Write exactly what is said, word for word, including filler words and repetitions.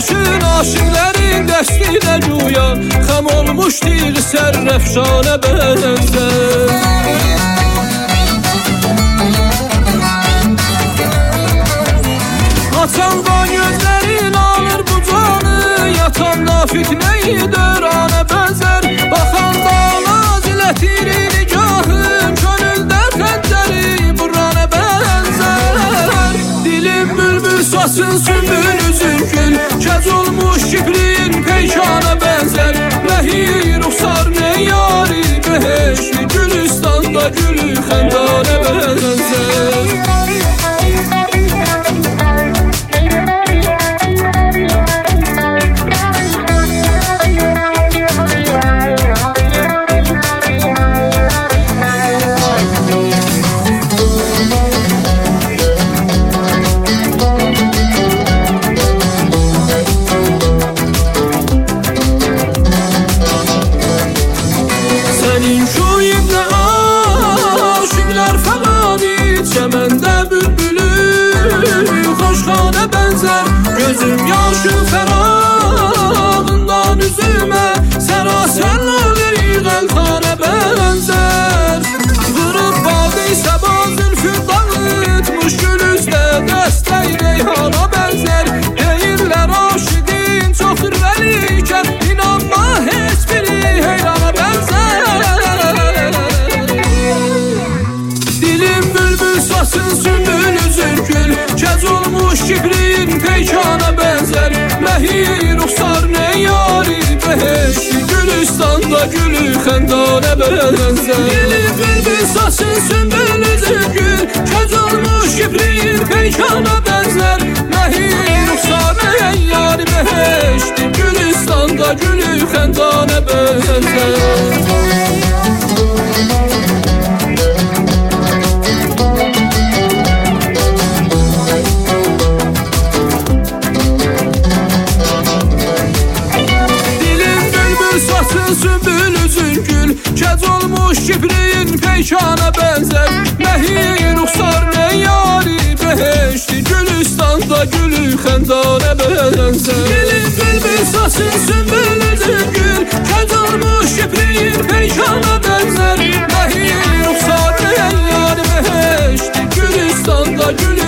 başın aşıqlərin dəstilə güya, xəm olmuşdur sərrəfşanə bənzər. Açanda gözlərin alır bu canı, yatanda fitneyi dörana bənzər. Baxanda nazilətir nigahın, könüldə xəncəri burana bənzər. Dilim bülbül sasın sümbül üzün gül, kəz olmuş kipriyin peykana bənzər. Nəhi ruxsar nə yari beheşli, Gülistanda gülü xəndana bənzər. Gözüm yaşın ferahından üzüme, serasen olur yığıltana bənzər. Vırıb badı səba zülfü dağıtmış, gülüzdə dəstək reyhana bənzər. Deyirlər aşidin çoxdur vəlikən, inanma heç biri heyrana bənzər. Dilim bülbül sasın sümbül üzün gül, kəz olmuş kibriyin peykana bənzər. Nəhi ruxsar nə yari beheşli, Gülistanda gülü xəndana bənzər. Dilim bülbül sasın sümbül üzün gül, kəz olmuş kibriyin peykana bənzər. Nəhi ruxsar nə yari beheşli, Gülistanda gülü xəndana bənzər. Sümbül üzün gül, kəz olmuş kibriyin peykana bənzər. Nəhi ruxsar nə yari beheşli, Gülistanda gülü xəndana bənzər. Dilim bülbül sasın sümbül üzün gül, kəz olmuş kibriyin peykana bənzər. Nəhi ruxsar nə yari beheşli, Gülistanda gülü